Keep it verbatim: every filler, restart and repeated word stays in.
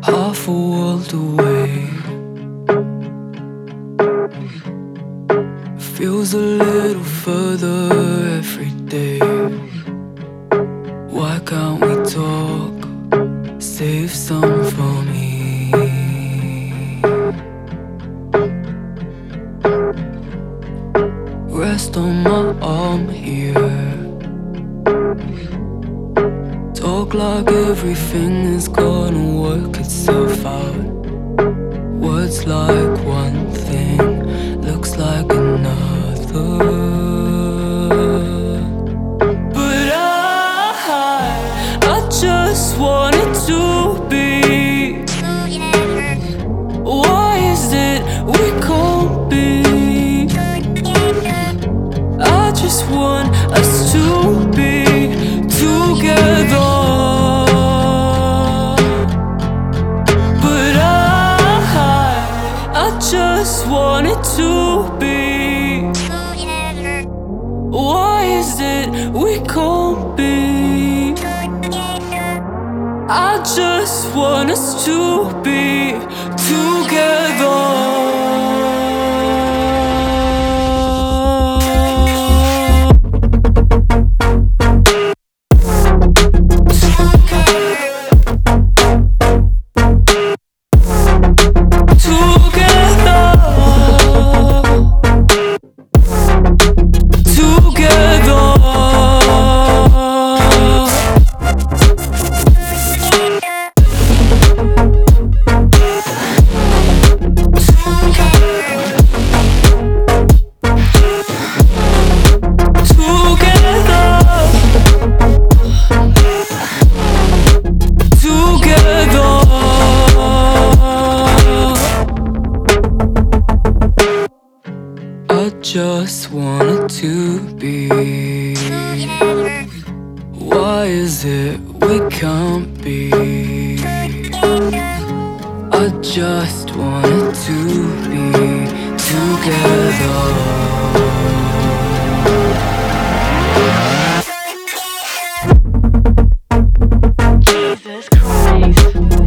half a world away. Feels a little further every day. Why can't we talk? Save some for me. Rest on my arm here. Talk like everything is gonna work itself out. Words like one thing, looks like another. But I, I just want it to be. Why is it we can't be? I just want us to be together. But I, I just want it to be. Why is it we can't be? I just want us to be together. I just want it to be. Why is it we can't be? I just want it to be together. Jesus Christ.